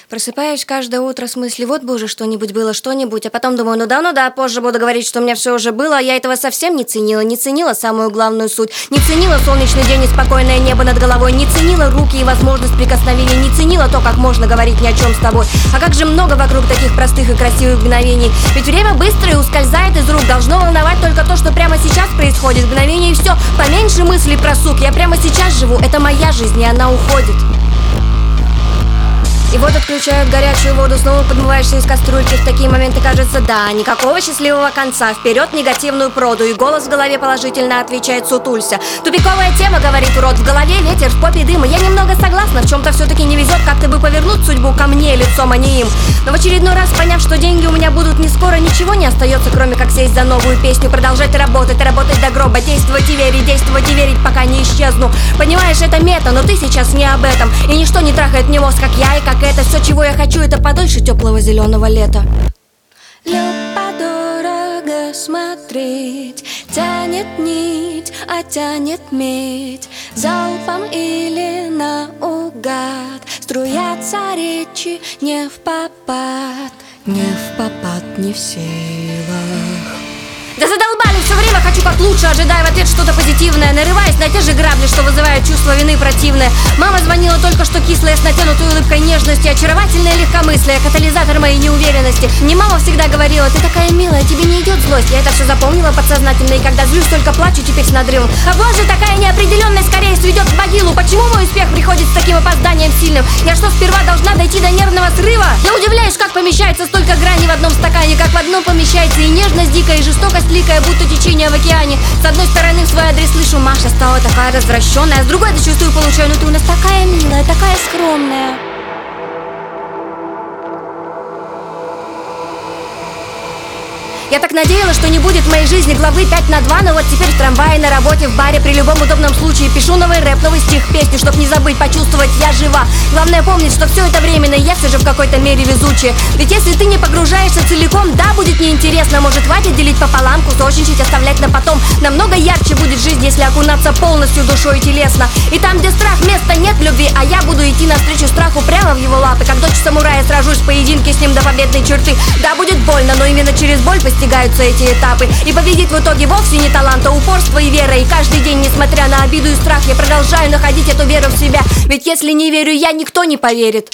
Просыпаюсь каждое утро с мыслью: вот бы уже что-нибудь было, что-нибудь. А потом думаю, ну да, позже буду говорить, что у меня все уже было. А я этого совсем не ценила самую главную суть. Не ценила солнечный день и спокойное небо над головой. Не ценила руки и возможность прикосновения. Не ценила то, как можно говорить ни о чем с тобой. А как же много вокруг таких простых и красивых мгновений. Ведь время быстро и ускользает из рук. Должно волновать только то, что прямо сейчас происходит. Мгновение и все, поменьше мыслей про сук. Я прямо сейчас живу, это моя жизнь, и она уходит. И вот отключают горячую воду, снова подмываешься из кастрюльки. В такие моменты кажется, да, никакого счастливого конца. Вперед негативную проду. И голос в голове положительно отвечает: сутулься. Тупиковая тема, говорит урод. В голове ветер, в попе дым. И я немного согласна, в чем-то все-таки не везет. Как-то бы повернуть судьбу ко мне лицом, а не им. Но в очередной раз, поняв, что деньги у меня будут не скоро, ничего не остается, кроме как сесть за новую песню. Продолжать работать до гроба. Действовать и верить, пока не исчезну. Понимаешь, это мета, но ты сейчас не об этом. И ничто не трахает мне мозг, как я и как это. Все, чего я хочу, это подольше теплого зеленого лета. Любо-дорого смотреть, тянет нить, а тянет медь. Залпом или наугад струятся речи не впопад. Не впопад, не в силах. Да задолбали, все время хочу как лучше, ожидая в ответ что-то позитивное. Нарываясь на те же грабли, что вызывают чувство вины противное. Мама звонила только что кислая, с натянутой улыбкой нежности. Очаровательное легкомыслие, катализатор моей неуверенности. Мне мама всегда говорила: ты такая милая, тебе не идет злость. Я это все запомнила подсознательно, и когда злюсь, только плачу теперь с надрывом. А боже, такая неопределенность скорее сведет в могилу. Почему мой успех приходит с таким опозданием сильным? Я что, сперва должна дойти до нервного срыва? Я удивляюсь, как помещается столько граней в одном стакане. Как в одном помещается и нежность дикая, и жестокость ликая, будто течение в океане. С одной стороны в свой адрес слышу: Маша стала такая развращенная. С другой зачастую получаю: ну ты у нас такая милая, такая скромная. Я так надеялась, что не будет в моей жизни главы 5/2. Но вот теперь в трамвае, на работе, в баре, при любом удобном случае пишу новый рэп, новый стих, песню, чтоб не забыть, почувствовать: я жива. Главное помнить, что все это временно, и я все же в какой-то мере везучая. Ведь если ты не погружаешься целиком, да, будет неинтересно. Может, хватит делить пополам, кусочничать, оставлять на потом. Намного ярче будет жизнь, если окунаться полностью душой и телесно. И там, где страх, места нет любви, а я буду идти навстречу страху прямо в его лапы. Как дочь самурая сражусь в поединке с ним до победной черты. Да, будет больно, но именно через боль достигаются эти этапы. И победит в итоге вовсе не талант, а упорство и вера. И каждый день, несмотря на обиду и страх, я продолжаю находить эту веру в себя. Ведь если не верю я, никто не поверит.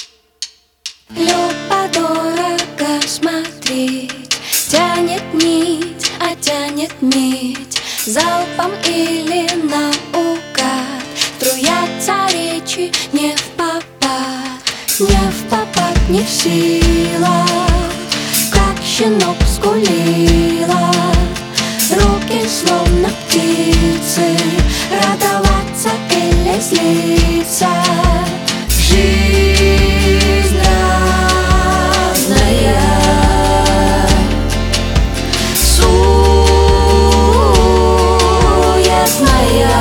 Любо-дорого смотреть, тянет нить, а тянет медь. Залпом или наугад струятся речи не впопад. Не впопад, не в силах. Как щенок скулила, руки словно птицы, радоваться или злиться. Жизнь разная, суетная.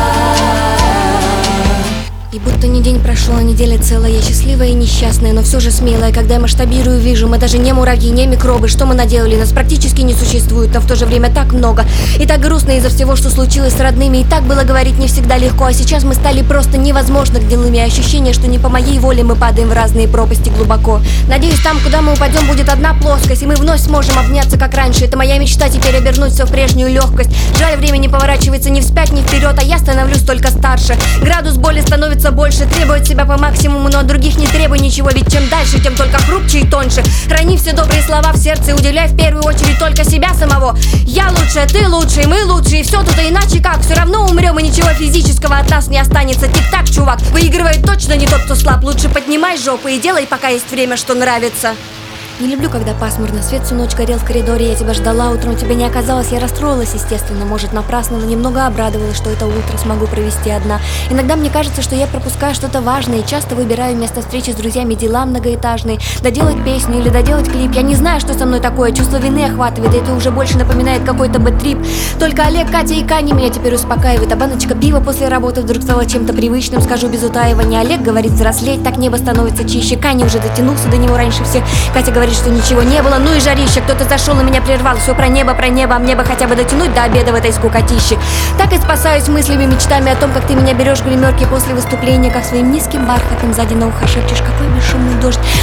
И будто не день прошел, а неделя целая. Я счастливая и несчастная, но все же смелая. Когда я масштабирую, вижу, мы даже не муравьи, не микробы. Что мы наделали? Нас практически не существует, но в то же время так много. И так грустно из-за всего, что случилось с родными. И так было говорить не всегда легко. А сейчас мы стали просто невозможно гнилыми. Ощущение, что не по моей воле мы падаем в разные пропасти глубоко. Надеюсь, там, куда мы упадем, будет одна плоскость, и мы вновь сможем обняться, как раньше. Это моя мечта, теперь обернуть все в прежнюю легкость. Жаль, время не поворачивается ни вспять, ни вперед, а я становлюсь только старше. Градус боли становится больше, требует себя по максимуму, но от других не требуй ничего. Ведь чем дальше, тем только хрупче и тоньше. Храни все добрые слова в сердце и уделяй в первую очередь только себя самого. Я лучше, ты лучше, и мы лучше, и все тут, а иначе как? Все равно умрем, и ничего физического от нас не останется. Тик-так, чувак, выигрывает точно не тот, кто слаб. Лучше поднимай жопу и делай, пока есть время, что нравится. Не люблю, когда пасмурно, свет всю ночь горел в коридоре. Я тебя ждала, утром тебя не оказалось. Я расстроилась, естественно, может напрасно, но немного обрадовалась, что это утро смогу провести одна. Иногда мне кажется, что я пропускаю что-то важное, и часто выбираю вместо встречи с друзьями дела многоэтажные. Доделать песню или доделать клип. Я не знаю, что со мной такое, чувство вины охватывает, и это уже больше напоминает какой-то бэд-трип. Только Олег, Катя и Каня меня теперь успокаивают. А баночка пива после работы вдруг стала чем-то привычным, скажу без утаивания. Олег говорит взрослеть, так небо становится чище. Каня уже дотянулся до него раньше всех. Катя говорит, что ничего не было, ну и жарище. Кто-то зашел и меня прервал. Все про небо, а мне бы хотя бы дотянуть до обеда в этой скукотище. Так и спасаюсь мыслями, мечтами о том, как ты меня берешь в гримерке после выступления, как своим низким бархатом сзади на ухо шепчешь: какой бесшумный дождь.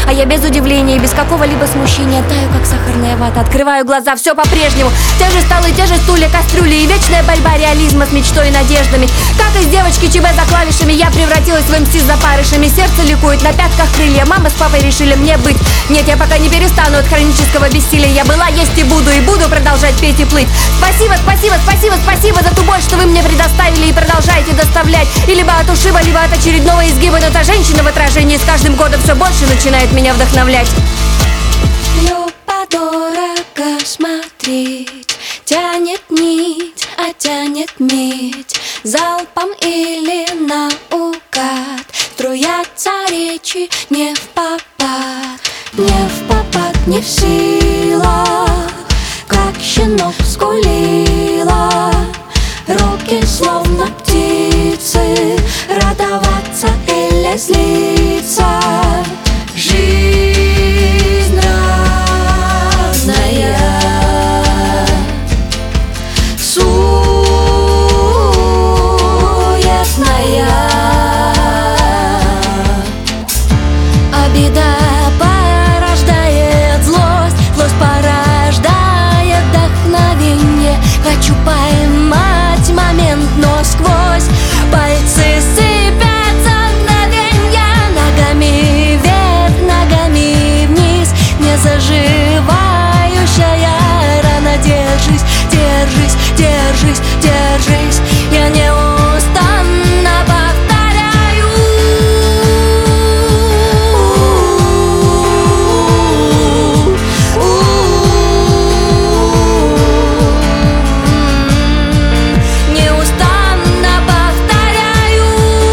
А я без удивления и без какого-либо смущения таю, как сахарная вата. Открываю глаза, все по-прежнему. Те же столы, те же стулья, кастрюли и вечная борьба реализма с мечтой и надеждами. Как из девочки ЧБ за клавишами я превратилась в МС с запарышами. Сердце ликует, на пятках крылья. Мама с папой решили мне быть. Нет, я пока не перестану от хронического бессилия. Я была, есть и буду продолжать петь и плыть. Спасибо, спасибо, спасибо, спасибо за ту боль, что вы мне предоставили и продолжаете доставлять. И либо от ушиба, либо от очередного изгиба. Но та женщина в отражении с каждым годом все больше начинает меня вдохновлять. Любо-дорого смотреть, тянет нить, а тянет медь. Залпом или наугад струятся речи не в попад. Не в попад, не в силах, как щенок скулила. Руки словно птицы, радоваться или злиться. Жизнь разная, суетная. Обида порождает злость, злость порождает вдохновение. Хочу поймать момент, но сквозь пальцы сыпятся мгновенья. Ногами вверх, ногами вниз, не заживающая рана. Держись, держись, держись, держись. Я неустанно повторяю. Неустанно повторяю.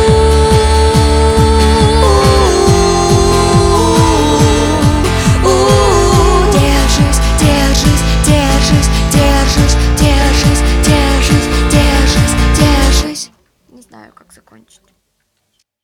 Держись, держись, держись, держись, держись, держись, держись, держись. Не знаю, как закончить.